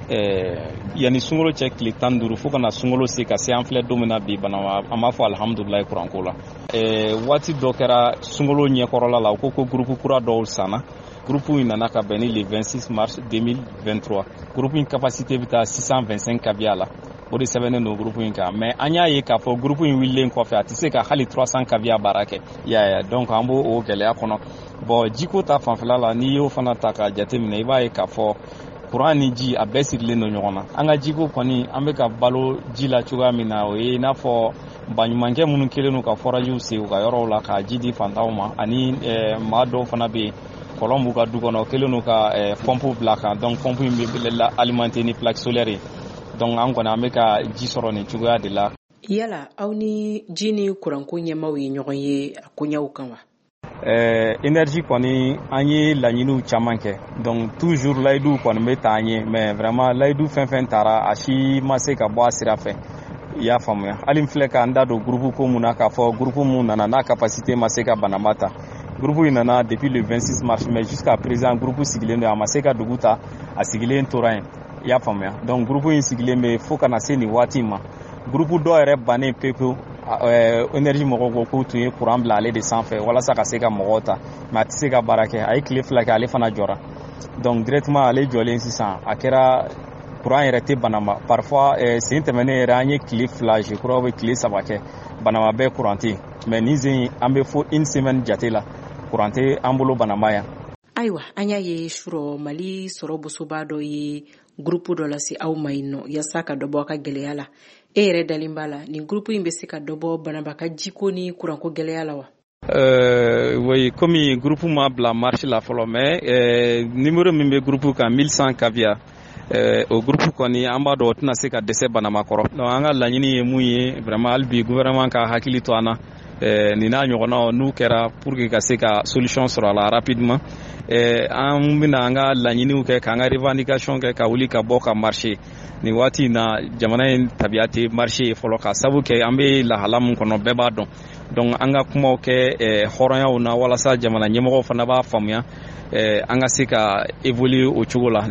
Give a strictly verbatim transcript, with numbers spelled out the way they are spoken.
yanni sunkalo cɛ tile tan ni duuru fo kana sunkalo se ka se an filɛ don min na bi Banama an b'a fɔ alhamdulilayi kuranko la waati dɔ kɛra sunkalo ɲɛkɔrɔla la u ko ko groupe kura dɔw sanna groupe in nana ka bɛn ni le vingt-six mars deux mille vingt-trois groupe in capacité bɛ taa six cent vingt-cinq K V A la o de sɛbɛnnen don groupe in kan mais an y'a ye k'a fɔ groupe in wililen kɔfɛ a tɛ se ka hali trois cents K V A baara kɛ y'a ye donc an b'o o gɛlɛya kɔnɔ bon jiko ta fanfɛla la n'i y'o fana ta k'a jateminɛ i b'a ye k'a fɔ courant ni ji a bɛɛ sirilen don ɲɔgɔn na an ka jiko kɔni an bɛ ka balo ji la cogoya min na o ye i n'a fɔ baɲumankɛ minnu kelen don ka forajiw sen u ka yɔrɔw la ka ji di fantanw ma ani maa dɔw fana bɛ yen kɔlɔn b'u ka du kɔnɔ kelen don ka pɔmpu bila kan donc pɔmpu in bɛ la alimenter ni plaque solaire ye donc an kɔni an bɛ ka ji sɔrɔ nin cogoya de la. Yala aw ni ji ni kuranko ɲɛmaw ye ɲɔgɔn ye a koɲɛw kan wa? Euh, énergie kɔni an ye laɲiniw caman kɛ donc toujours layidu kɔni bɛ taa an ye mais vraiment layidu fɛn fɛn taara a si ma se ka bɔ a sira fɛ i y'a faamuya hali n filɛ k'an da don groupe ko mun na k'a fɔ groupe mun nana n'a capacité ma se ka Banama ta groupe in nana depuis le vingt-six mars mais jusqu'à présent groupe sigilen don a ma se ka dugu ta a sigilen tora yen i y'a faamuya donc groupe in sigilen bɛ fo kana se nin waati ma groupe dɔ yɛrɛ bannen pewu énergie mɔgɔw ko k'u tun ye courant bila ale de sanfɛ walasa ka se ka mɔgɔw ta mais a tɛ se ka baara kɛ a ye tile fila kɛ ale fana jɔra donc directement ale jɔlen sisan a kɛra courant yɛrɛ tɛ Banama parfois sen tɛmɛnen yɛrɛ an ye tile fila je crois bɛ tile saba kɛ Banama bɛɛ courant tɛ mais nin sen an bɛ fo une semaine jate la courant tɛ an bolo Banama yan. Ayiwa an y'a ye surɔ Mali sɔrɔ bosoba dɔ ye groupe dɔ lase aw ma yen nɔ yasa ka dɔ bɔ a ka gɛlɛya la e yɛrɛ dalen b'a la nin groupe in bɛ se ka dɔ bɔ Banaba ka jiko ni kuranko gɛlɛya la wa? Euh, oui, comme groupe ma bila marche la fɔlɔ mais euh, numéro min bɛ groupe kan mille cent K V A euh, o groupe kɔni an b'a dɔn o tɛna se ka dɛsɛ Banama kɔrɔ donc an ka laɲini ye mun ye vraiment hali bi gouvernement ka hakili to an na euh, nin n'a ɲɔgɔnnaw n'u kɛra pour que ka se ka solution sɔrɔ a la rapidement euh, an bɛna an ka laɲiniw kɛ k'an ka revendication kɛ ka wuli ka bɔ ka marcher nin waati in na jamana in tabiya tɛ marché ye fɔlɔ ka sabu kɛ an bɛ lahala min kɔnɔ bɛɛ b'a dɔn donc an ka kumaw kɛ hɔrɔnyaw na walasa jamana ɲɛmɔgɔw fana b'a faamuya an ka se ka évoluer o cogo la